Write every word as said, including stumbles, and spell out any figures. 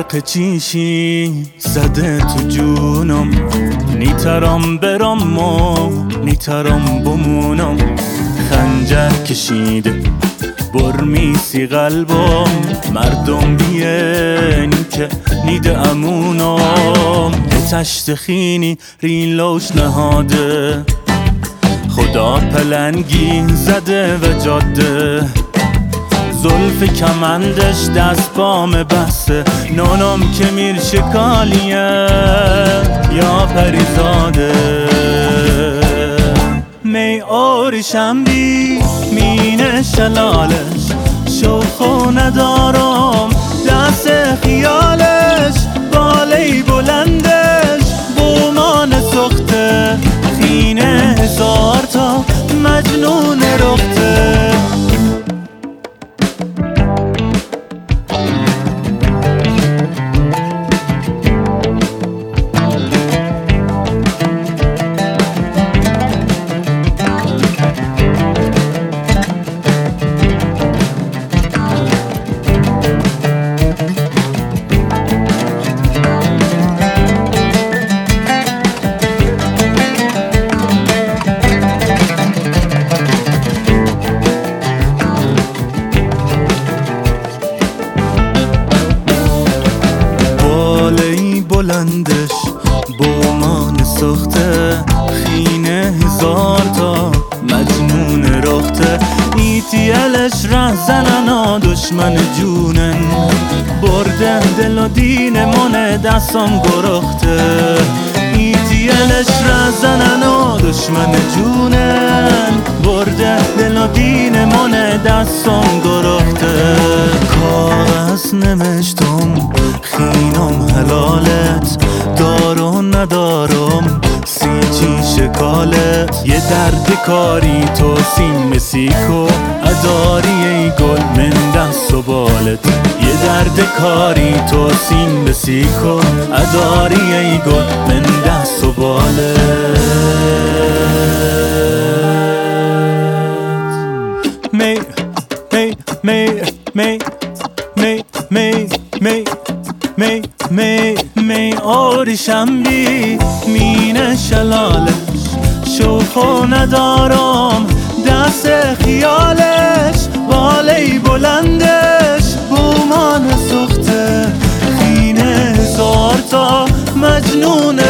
برق چیشی زده تو جونم، نیترام برام و نیترام بمونم. خنجر کشیده برمیسی قلبم، مردم بیانی که نیده امونم. تشت خینی ریلوش نهاده، خدا پلنگی زده و جاده. زلف کمندش دست پام بسته، نونم که میر شکالیه یا پریزاده. می آریشم بی مینه شلالش، شوخو ندارم دست خیالش. بالی بلندش بومان سخته، خینه هزار تا مجنون رخته. بلندش بومان سخته، خینه هزار تا مجنون رخته. ایتیلش ره زننا دشمن جونن، برده دل و دین من دستم گرخته. ایتیلش ره زننا دشمن جونن، برده دل و دین من دستم گرخته. کاغذ نمشتم خینم حلالت، دارو ندارم سی چی شکالت. یه درد کاری تو سیم سیکو اداری ای گل من دست و بالت. یه درد کاری تو سیم سیکو اداری ای گل من دست و بالت. می می می می می می می می می می آریشم بی مینه شلالش، شوخو ندارم دست خیالش. بالی بلندش بومان سخته، خینه هزار تا مجنون